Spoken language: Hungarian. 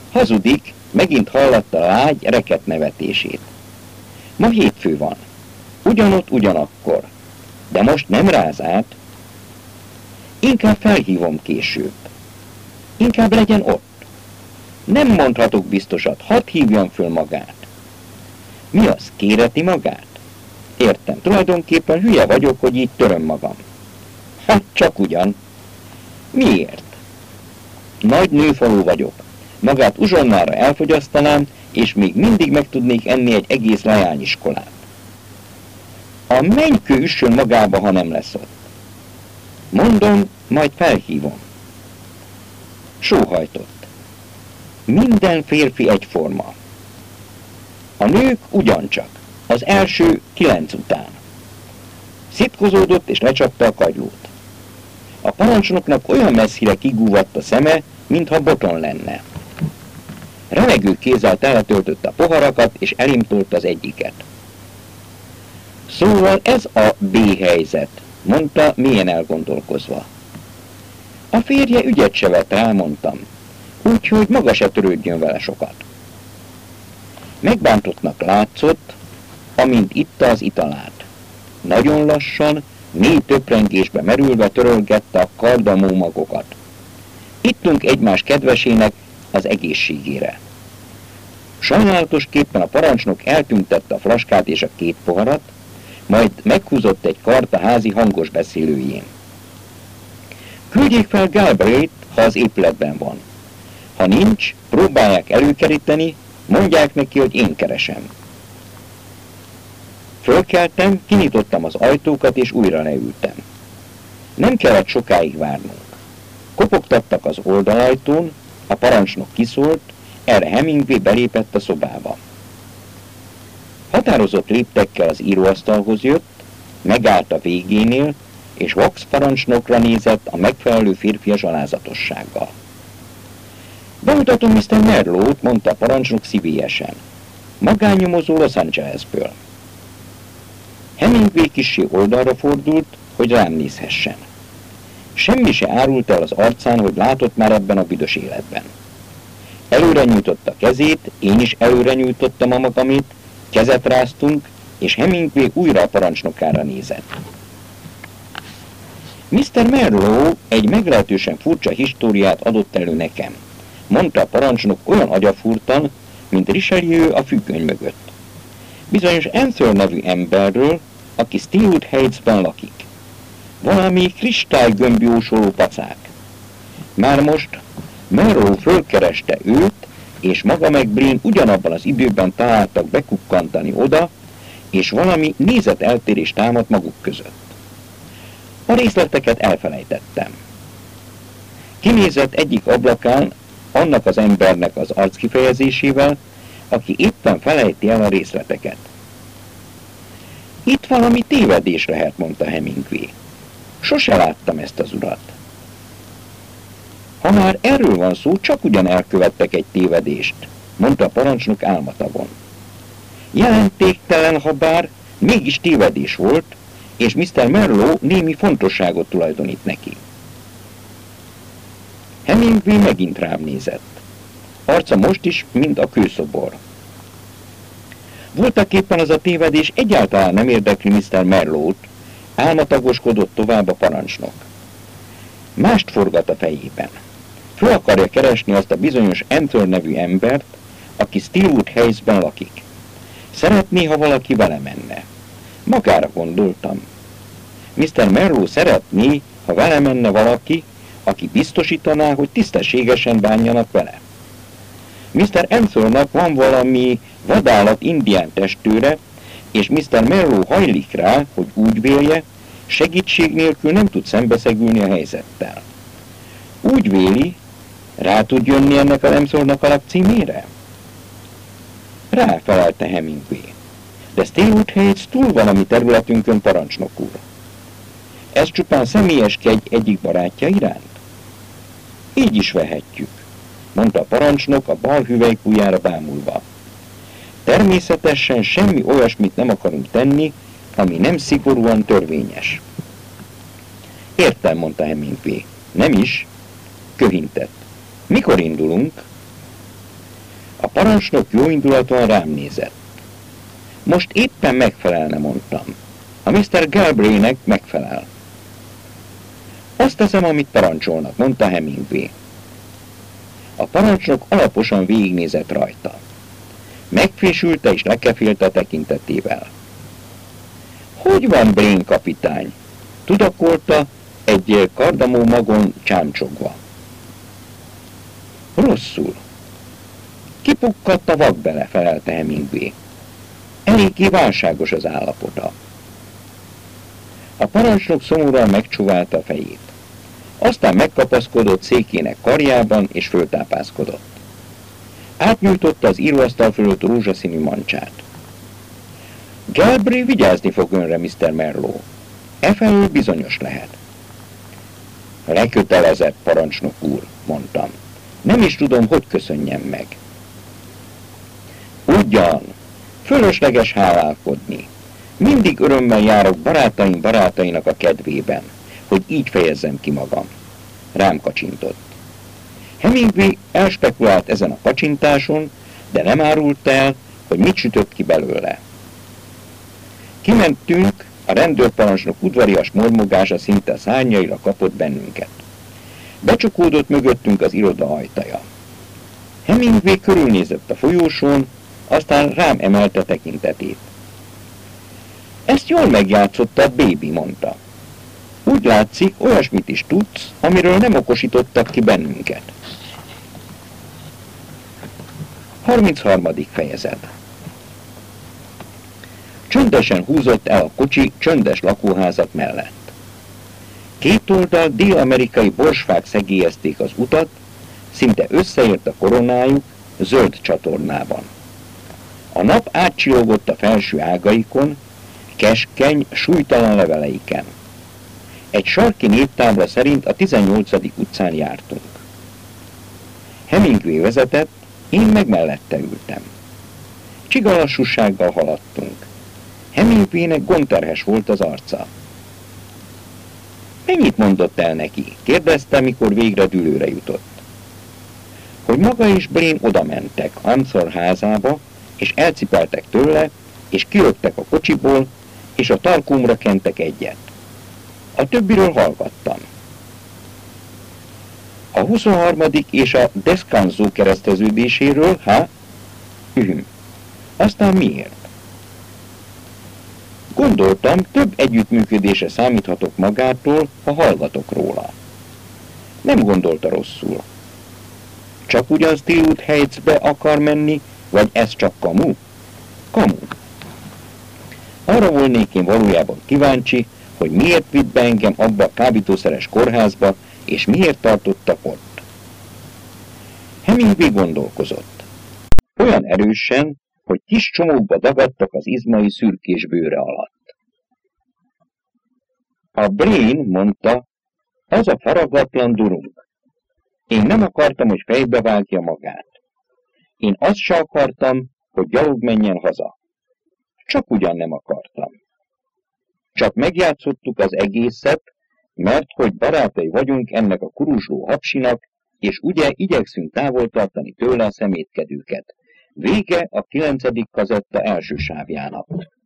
Hazudik, megint hallatta a lágy, reket nevetését. Ma hétfő van. Ugyanott, ugyanakkor. De most nem ráz át. Inkább felhívom később. Inkább legyen ott. Nem mondhatok biztosat, hadd hívjam föl magát. Mi az, kéreti magát? Értem, tulajdonképpen hülye vagyok, hogy így töröm magam. Hát csak ugyan. Miért? Nagy nőfalú vagyok. Magát uzsonnára elfogyasztanám, és még mindig meg tudnék enni egy egész leányiskolát. A mennykő üssön magába, ha nem lesz ott. Mondom, majd felhívom. Sóhajtott. Minden férfi egyforma. A nők ugyancsak. Az első 9 után. Szitkozódott és lecsapta a kagylót. A parancsnoknak olyan messzire kigúvadt a szeme, mintha boton lenne. Remegő kézzel teletöltötte a poharakat, és elimtolt az egyiket. Szóval ez a B helyzet, mondta mélyen elgondolkozva. A férje ügyet se vett rá, mondtam, úgyhogy maga se törődjön vele sokat. Megbántottnak látszott, amint itta az italát. Nagyon lassan, mély töprengésbe merülve törölgette a kardamómagokat. Ittunk egymás kedvesének az egészségére. Sajnálatosképpen a parancsnok eltüntette a flaskát és a 2 poharat, majd meghúzott egy kart a házi hangos beszélőjén. Küldjék fel Galbraith, ha az épületben van. Ha nincs, próbálják előkeríteni, mondják neki, hogy én keresem. Fölkeltem, kinyitottam az ajtókat, és újra leültem. Nem kellett sokáig várnunk. Kopogtattak az oldalajtón, a parancsnok kiszólt, erre Hemingway belépett a szobába. Határozott léptekkel az íróasztalhoz jött, megállt a végénél, és Wax parancsnokra nézett a megfelelő férfias alázatossággal. Bemutatom Mr. Merlot, mondta a parancsnok szívélyesen. Magánnyomozó Los Angelesből. Hemingway kissé oldalra fordult, hogy rám nézhessen. Semmi se árult el az arcán, hogy látott már ebben a büdös életben. Előre nyújtotta kezét, én is előre nyújtottam a magamét, kezet ráztunk, és Hemingway újra a parancsnokára nézett. Mr. Merlot egy meglehetősen furcsa históriát adott elő nekem, mondta a parancsnok olyan agyafúrtan, mint Richelieu a függöny mögött. Bizonyos Anthony nevű emberről, aki Steelwood Heights-ben lakik. Valami kristálygömbjósoló pacák. Már most Merlot fölkereste őt, és maga meg Breen ugyanabban az időben találtak bekukkantani oda, és valami nézeteltérés támadt maguk között. A részleteket elfelejtettem. Kinézett egyik ablakán annak az embernek az arckifejezésével, aki éppen felejti el a részleteket. Itt valami tévedés lehet, mondta Hemingway. Sose láttam ezt az urat. Ha már erről van szó, csak ugyan elkövettek egy tévedést, mondta a parancsnok álmatagon. Jelentéktelen, ha bár mégis tévedés volt, és Mr. Merlot némi fontosságot tulajdonít neki. Hemingway megint rám nézett. Arca most is, mint a kőszobor. Voltaképpen az a tévedés egyáltalán nem érdekli Mr. Merlot, álmatagoskodott tovább a parancsnok. Mást forgat a fejében. Föl akarja keresni azt a bizonyos Anthony nevű embert, aki Steelwood Heights-ben lakik. Szeretné, ha valaki vele menne. Magára gondoltam. Mr. Merlot szeretné, ha vele menne valaki, aki biztosítaná, hogy tisztességesen bánjanak vele. Mr. Anthonynak van valami vadállat indián testőre, és Mr. Merlot hajlik rá, hogy úgy vélje, segítség nélkül nem tud szembeszegülni a helyzettel. Úgy véli, rá tud jönni ennek a Anthonynak a lakcímére? Ráfelelte Hemingway. De Steelwood Heights túl van a mi területünkön, parancsnok úr. Ez csupán személyes kegy egyik barátja iránt? Így is vehetjük, mondta a parancsnok a bal hüvelykujjára bámulva. Természetesen semmi olyasmit nem akarunk tenni, ami nem szigorúan törvényes. Értem, mondta Hemingway. Nem is? Köhintett. Mikor indulunk? parancsnok jóindulaton rám nézett. Most éppen megfelelne, mondtam. A Mr. Galbraithnek megfelel. Azt teszem, amit parancsolnak, mondta Hemingway. A parancsnok alaposan végignézett rajta. Megfésülte és lekefélte a tekintetével. Hogy van, Brain kapitány? Tudakolta egy kardamó magon csámcsogva. Rosszul. Kipukkadt a vakbele, felelte Hemingway. Eléggé válságos az állapota. A parancsnok szomorúan megcsóválta a fejét. Aztán megkapaszkodott székének karjában és föltápászkodott. Átnyújtotta az íróasztal fölött rózsaszínű mancsát. Galbraith vigyázni fog önre, Mr. Marlowe. Efelől bizonyos lehet. Lekötelezett, parancsnok úr, mondtam. Nem is tudom, hogy köszönjem meg. Ugyan, fölösleges hálálkodni. Mindig örömmel járok barátainak a kedvében, hogy így fejezzem ki magam. Rám kacsintott. Hemingway elspekulált ezen a kacsintáson, de nem árult el, hogy mit sütött ki belőle. Kimentünk, a rendőrparancsnok udvarias mormogása szinte a szárnyaira kapott bennünket. Becsukódott mögöttünk az iroda ajtaja. Hemingway körülnézett a folyósón, aztán rám emelte tekintetét. Ezt jól megjátszottad, baby, mondta. Úgy látszik, olyasmit is tudsz, amiről nem okosítottak ki bennünket. 33. fejezet. Csöndesen húzott el a kocsi csöndes lakóházak mellett. Két oldal dél-amerikai borsfák szegélyezték az utat, szinte összeért a koronájuk zöld csatornában. A nap átcsillogott a felső ágaikon, keskeny, súlytalan leveleiken. Egy sarki névtábla szerint a 18. utcán jártunk. Hemingway vezetett, én meg mellette ültem. Csigalassúsággal haladtunk. Hemingwaynek gondterhes volt az arca. Mennyit mondott el neki? Kérdezte, mikor végre dűlőre jutott. Hogy maga és Brain odamentek Ansor házába, és elcipeltek tőle, és kirögtek a kocsiból, és a tarkómra kentek egyet. A többiről hallgattam. A 23. és a Descanso kereszteződéséről, Aztán miért? Gondoltam, több együttműködésre számíthatok magától, ha hallgatok róla. Nem gondolta rosszul. Csak ugyan Steelwood Heights-be akar menni, vagy ez csak kamu? Kamu. Arra volnék én valójában kíváncsi, hogy miért vitt be engem abba a kábítószeres kórházba, és miért tartottak ott. Hemingway gondolkozott. Olyan erősen, hogy kis csomókba dagadtak az izmai szürkés bőre alatt. A Brain, mondta, az a faragatlan durung. Én nem akartam, hogy fejbe vágja magát. Én azt se akartam, hogy gyalog menjen haza. Csak ugyan nem akartam. Csak megjátszottuk az egészet, mert hogy barátai vagyunk ennek a kuruzsló hapsinak, és ugye igyekszünk távol tartani tőle a szemétkedőket. Vége a 9. kazetta első sávjának.